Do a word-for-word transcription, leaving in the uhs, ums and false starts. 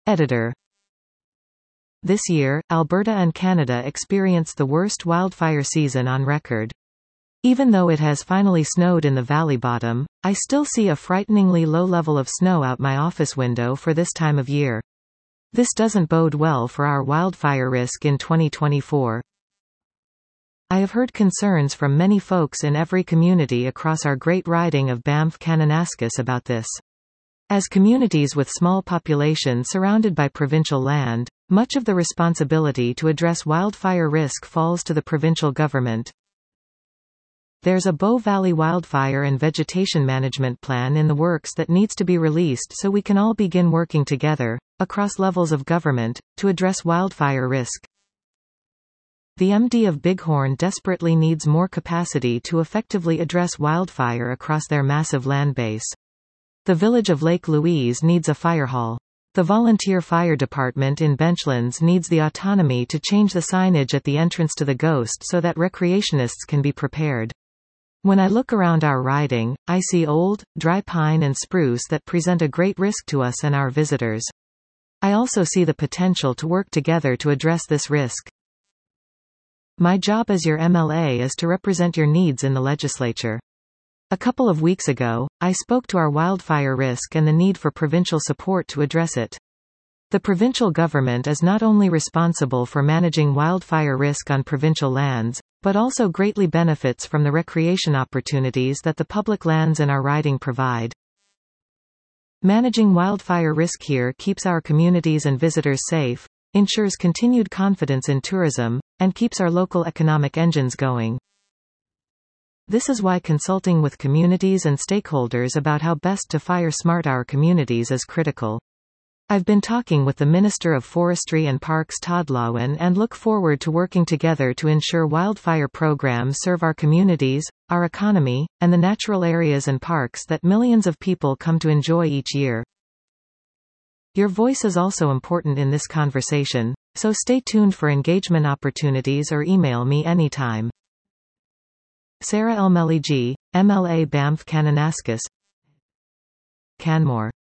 Editor. This year, Alberta and Canada experienced the worst wildfire season on record. Even though it has finally snowed in the valley bottom, I still see a frighteningly low level of snow out my office window for this time of year. This doesn't bode well for our wildfire risk in twenty twenty-four. I have heard concerns from many folks in every community across our great riding of Banff-Kananaskis about this. As communities with small populations surrounded by provincial land, much of the responsibility to address wildfire risk falls to the provincial government. There's a Bow Valley Wildfire and Vegetation Management Plan in the works that needs to be released so we can all begin working together, across levels of government, to address wildfire risk. The M D of Bighorn desperately needs more capacity to effectively address wildfire across their massive land base. The village of Lake Louise needs a fire hall. The volunteer fire department in Benchlands needs the autonomy to change the signage at the entrance to the Ghost so that recreationists can be prepared. When I look around our riding, I see old, dry pine and spruce that present a great risk to us and our visitors. I also see the potential to work together to address this risk. My job as your M L A is to represent your needs in the legislature. A couple of weeks ago, I spoke to our wildfire risk and the need for provincial support to address it. The provincial government is not only responsible for managing wildfire risk on provincial lands, but also greatly benefits from the recreation opportunities that the public lands in our riding provide. Managing wildfire risk here keeps our communities and visitors safe, ensures continued confidence in tourism, and keeps our local economic engines going. This is why consulting with communities and stakeholders about how best to fire smart our communities is critical. I've been talking with the Minister of Forestry and Parks Todd Loewen and look forward to working together to ensure wildfire programs serve our communities, our economy, and the natural areas and parks that millions of people come to enjoy each year. Your voice is also important in this conversation, so stay tuned for engagement opportunities or email me anytime. Sarah Elmeli-G, M L A Banff-Kananaskis, Canmore.